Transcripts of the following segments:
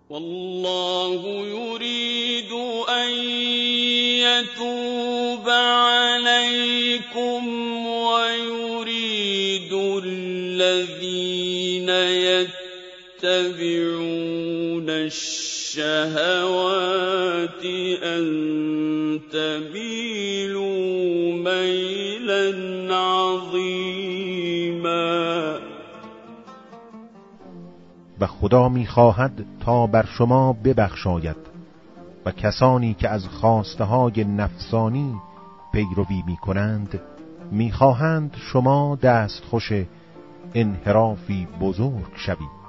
والله يريد أن يتوب عليكم ويريد الذين يتبعون الشهوات أن تميلوا ميلا عظيما. و خدا می‌خواهد تا بر شما ببخشاید و کسانی که از خواسته‌های نفسانی پیروی می‌کنند می‌خواهند شما دستخوش انحرافی بزرگ شوید.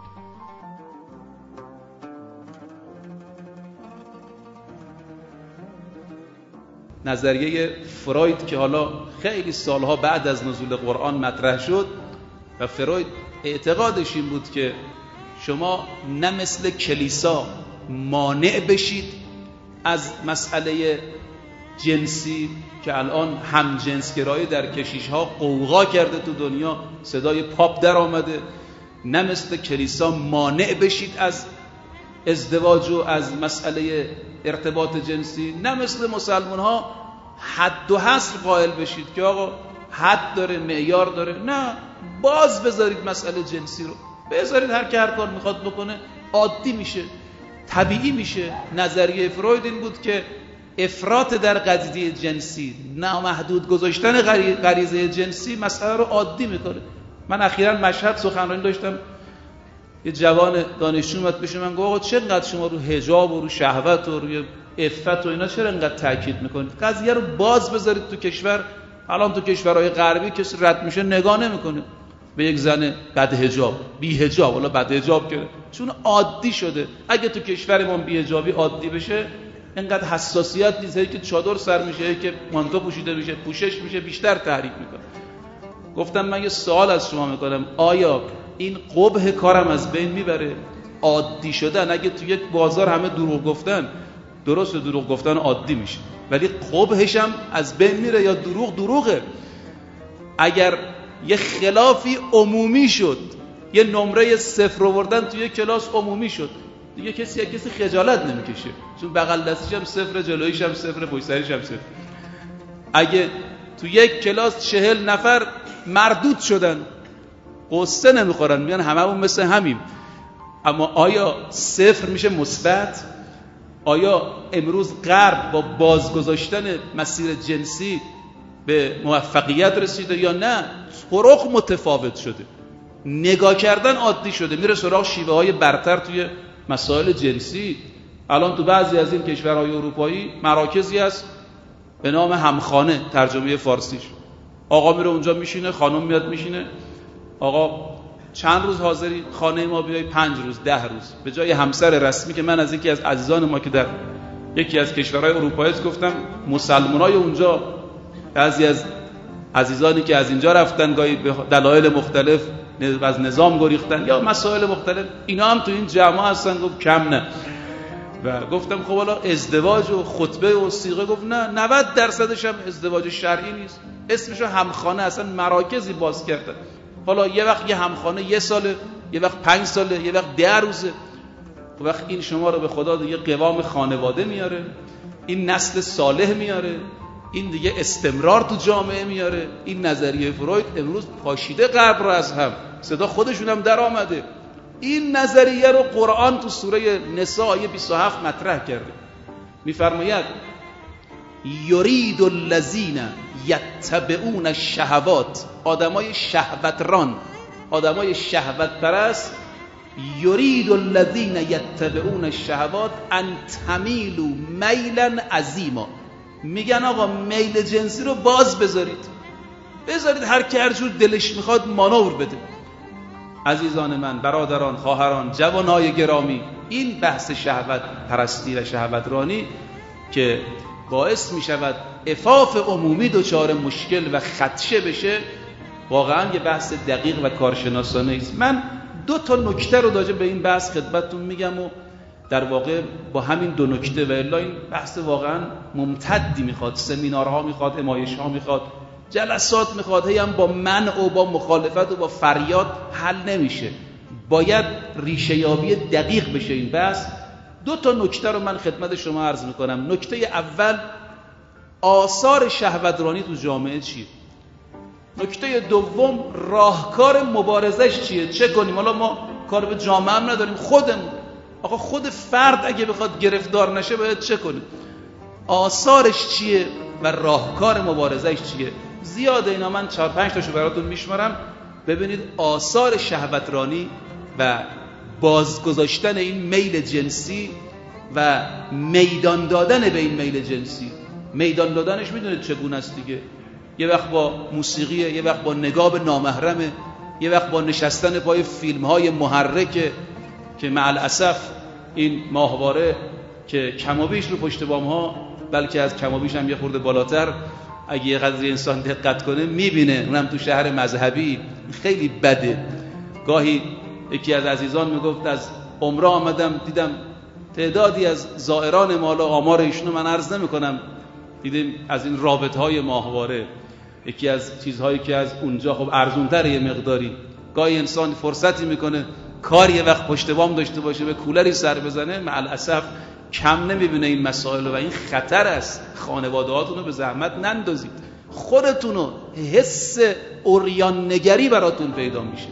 نظریه فروید که حالا خیلی سالها بعد از نزول قرآن مطرح شد و فروید اعتقادش این بود که شما نه مثل کلیسا مانع بشید از مسئله جنسی که الان همجنسگرایی در کشیش‌ها قوقا کرده تو دنیا، صدای پاپ در آمده، نه مثل کلیسا مانع بشید از ازدواج و از مسئله ارتباط جنسی، نه مثل مسلمان ها حد و حصر قائل بشید که آقا حد داره، معیار داره. نه، باز بذارید مسئله جنسی رو، بذارید هر که هر کار میخواد بکنه، عادی میشه، طبیعی میشه. نظریه فروید این بود که افراط در قضیه جنسی، نامحدود گذاشتن غریزه جنسی مسئله رو عادی میکنه. من اخیراً مشهد سخنرانی داشتم، یه جوان دانشجو اومد پیش من گفت آقا چقدر شما رو حجاب و رو شهوت و روی عفت و اینا چرا اینقدر تاکید میکنید؟ قضیه رو باز بذارید تو کشور. الان تو کشورهای غربی کسی رد میشه نگاه نمیکنه به یک زن بد حجاب، بی حجاب، ولی بد حجاب کرده، چون عادی شده. اگه تو کشورمون بی حجابی عادی بشه، اینقدر حساسیت نیست، که چادر سر میشه، که مانتو پوشیده میشه، پوشش میشه، بیشتر تحریک میکنه. گفتم من یه سوال از شما میکنم، آیا این قبح کارم از بین میبره؟ عادی شدن، اگه تو یک بازار همه دروغ گفتن، درست دروغ گفتن عادی میشه، ولی قبحش هم از بین میره یا دروغ دروغه؟ اگر یه خلافی عمومی شد، یه نمره 0 آوردن توی یک کلاس عمومی شد، دیگه کسی خجالت نمیکشه، چون بغل دستیش هم 0، جلویش هم 0، پشت سرش هم 0. اگه تو یک کلاس 40 نفر مردود شدن، قصه نمیخورن، میگن هممون مثل همیم. اما آیا 0 میشه مثبت؟ آیا امروز غرب با بازگذاشتن مسیر جنسی به موفقیت رسیده یا نه؟ طرق متفاوت شده، نگاه کردن عادی شده، میره سراغ شیوه های برتر توی مسائل جنسی. الان تو بعضی از این کشورهای اروپایی مراکزی هست به نام همخانه، ترجمه فارسیش. آقا میره اونجا میشینه، خانم میاد میشینه، آقا چند روز حاضری خانه ما بیای؟ 5 روز، 10 روز. به جای همسر رسمی که من از یکی از عزیزان ما که در یکی از کشورهای اروپایی گفتم، مسلمانای اونجا، بعضی از عزیزانی که از اینجا رفتن گاهی به دلایل مختلف از نظام گریختن یا مسائل مختلف، اینا هم تو این جماعت هستن. گفت کم نه. و گفتم خب حالا ازدواج و خطبه و صیغه؟ گفت نه، 90% هم ازدواج شرعی نیست، اسمشو همخانه، اصلا مراکزی باز کردن. حالا یه وقت یه همخانه 1 ساله، یه وقت 5 ساله، یه وقت 10 روزه. وقت این شما رو به خدا دیگه قوام خانواده میاره، این نسل صالح میاره، این دیگه استمرار تو جامعه میاره. این نظریه فروید امروز پاشیده غرب رو از هم، صدا خودشون هم در آمده. این نظریه رو قرآن تو سوره نساء آیه 27 مطرح کرده، میفرماید یرید الذین یتبعون الشهوات، آدمای شهوتران، آدمای شهوت پرست، یرید الذین یتبعون الشهوات ان تمیلوا میلا عظیما. میگن آقا میل جنسی رو باز بذارید هر کی هر جور دلش میخواد مانور بده. عزیزان من، برادران، خواهران، جوانای گرامی، این بحث شهوت پرستی و شهوترانی که باعث میشود عفاف عمومی دچار مشکل و خدشه بشه، واقعا یه بحث دقیق و کارشناسانه است. من 2 نکته رو راجع به این بحث خدمتتون میگم و در واقع با همین 2 نکته، و الا این بحث واقعا ممتدی میخواد، سمینارها میخواد، نمایش‌ها میخواد، جلسات میخواد، هم با منع و با مخالفت و با فریاد حل نمیشه. باید ریشه یابی دقیق بشه این بحث دو تا نکته رو من خدمت شما عرض میکنم. نکته اول، آثار شهوترانی تو جامعه چیه؟ نکته دوم، راهکار مبارزش چیه؟ چه کنیم؟ حالا ما کار به جامعه هم نداریم، خودمون. آقا خود فرد اگه بخواد گرفتار نشه باید چه کنیم؟ آثارش چیه و راهکار مبارزش چیه؟ زیاده اینا، من 4-5 تاشو براتون میشمارم. ببینید آثار شهوترانی و بازگذاشتن این میل جنسی و میدان دادن به این میل جنسی. میدان دادنش میدونید چگونه است دیگه؟ یه وقت با موسیقیه، یه وقت با نگاه به نامحرمه، یه وقت با نشستن پای فیلم‌های محرکه که مع الاسف این ماهواره که کمابیش رو پشت بام‌ها، بلکه از کمابیش هم یه خورده بالاتر، اگه یه قدری انسان دقت کنه میبینه، اونم تو شهر مذهبی خیلی بده. گاهی یکی از عزیزان میگفت از عمره آمدم دیدم تعدادی از زائران مالا، آمار ایشونو من عرض نمی‌کنم، دیدیم از این رابطه‌های ماهواره، یکی از چیزهایی که از اونجا خب ارزون‌تره یه مقداری. گاهی انسان فرصتی میکنه کار یه وقت پشت بام داشته باشه، به کولری سر بزنه، مع الاسف کم نمیبینه این مسائل و این خطر است. خانواده‌هاتون رو به زحمت نندازید، خودتونو حس عریان نگری براتون پیدا میشه،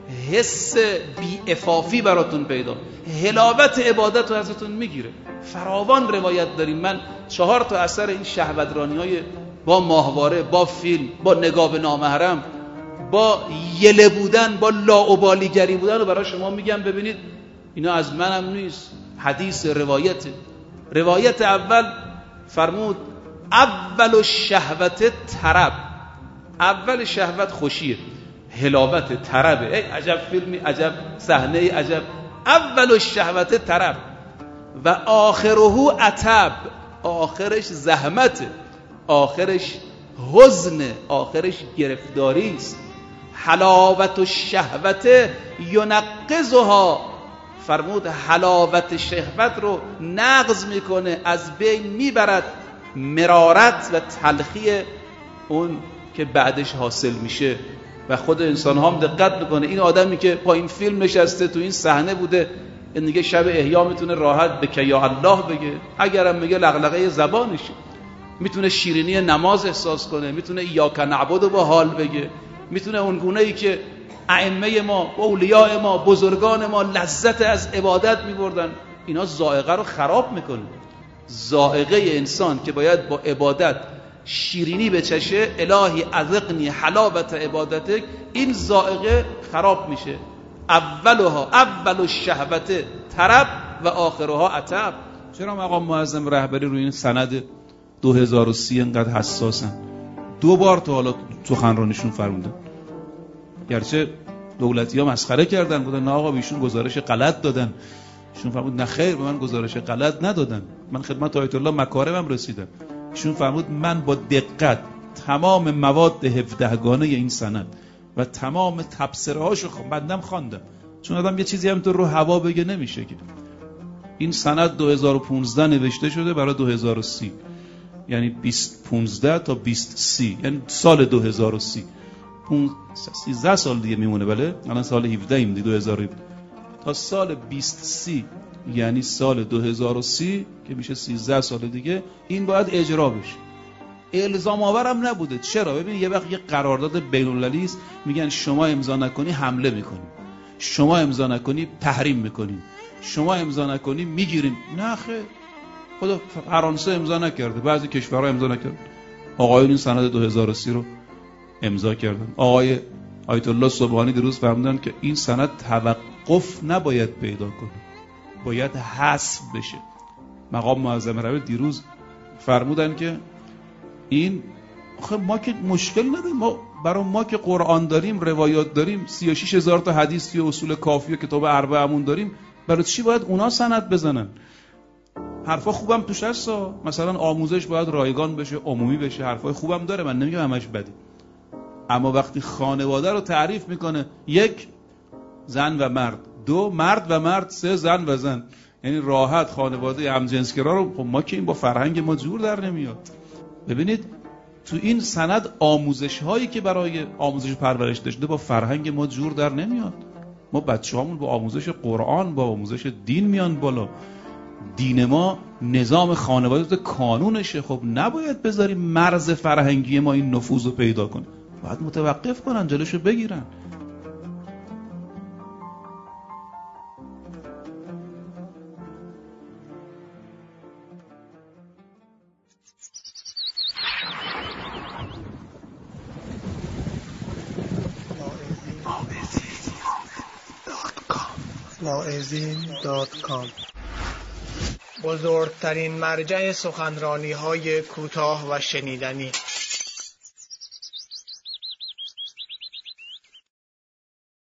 حس بی‌عفافی براتون پیدا، حلاوت عبادت رو ازتون میگیره. فراوان روایت داریم. من 4 تا اثر این شهوترانی‌های با ماهواره، با فیلم، با نگاه به نامحرم، با یله بودن، با لاابالیگری بودن رو برای شما میگم. ببینید اینا از منم نیست، حدیث روایته. روایت اول فرمود اول الشهوت طرب. اول شهوت خوشیه، حلاوت، طربه. ای عجب فیلمی، عجب صحنه، عجب. اول الشهوت طرب و آخره عتب. آخرش زحمته، آخرش حزن، آخرش گرفتاری است. حلاوت الشهوت ینقضها. فرمود حلاوت شهوت رو نقض میکنه، از بین میبرد مرارت و تلخی اون که بعدش حاصل میشه. و خود انسان هم دقت میکنه، این آدمی که با این فیلم نشسته تو این صحنه بوده، این دیگه شب احیا میتونه راحت بکه یا الله بگه، اگرم میگه لغلقه زبانشه، میتونه شیرینی نماز احساس کنه، میتونه ایاک نعبد با حال بگه، میتونه اون گونه‌ای که ائمه ما، اولیاء ما، بزرگان ما لذت از عبادت میبردن، اینا ذائقه رو خراب میکنه. ذائقه انسان که باید با عبادت شیرینی بچشه، الهی اذقنی حلاوت عبادتک، این ذائقه خراب میشه. اولها اول الشهوت طرب و آخرها عتب. چرا مقام معظم رهبری روی این سند 2030 انقدر حساسن؟ 2 بار تا حالا سخنرانیشون فرمودن، گرچه دولتی ها مسخره کردن، بودن نه آقا ایشون گزارش غلط دادن. ایشون فرمود نه خیر، به من گزارش غلط ندادن، من خدمت آیت الله مکارمم رسیدم. ایشون فرمود من با دقت تمام مواد 17گانه این سند و تمام تبصره هاشو بندم خواندم، چون آدم یه چیزی هم تو رو هوا بگه نمیشه که. این سند 2015 نوشته شده برای 2030، یعنی 2015 تا 2030، یعنی سال 2030، 13 سال دیگه میمونه. بله الان سال 17 ایم دیگه، 2017 تا سال 2030 یعنی سال 2030 که میشه 13 سال دیگه، این باید اجرا بشه. الزام آورم نبوده. چرا؟ ببین یه وقت یه قرارداد بین‌المللی است، میگن شما امضا نکنی حمله میکنیم، شما امضا نکنی تحریم میکنیم، شما امضا نکنی میگیریم. نه خیر، خدا فرانسه امضا نکرده، بعضی کشورها امضا نکردن، آقایون این سند 2030 رو امضا کردن. آقای آیت الله سبحانی دیروز فرمودن که این سند توقف نباید پیدا کنه، باید حذف بشه. مقام معظم رهبری دیروز فرمودن که این آخه ما که مشکل نداریم، ما برای ما که قرآن داریم، روایات داریم، 36,000 تا حدیث توی اصول کافی و کتاب اربعه‌مون داریم، برای چی باید اونا سند بزنن؟ حرفا خوبم توش هست، مثلا آموزش باید رایگان بشه، عمومی بشه، حرفای خوبم داره، من نمیگم همش بده. اما وقتی خانواده رو تعریف میکنه، 1 زن و مرد، 2 مرد و مرد، 3 زن و زن، یعنی راحت خانواده همجنسگرا رو، خب ما که این با فرهنگ ما جور در نمیاد. ببینید تو این سند آموزش هایی که برای آموزش پرورش داشته با فرهنگ ما جور در نمیاد. ما بچه‌هامون با آموزش قرآن، با آموزش دین میان بالا. دین ما نظام خانواده کانونشه، خب نباید بذاریم مرز فرهنگی ما این نفوذ رو پیدا کنه، باید متوقف کنن، جلوشو بگیرن. واعظین.com بزرگترین مرجع سخنرانی‌های کوتاه و شنیدنی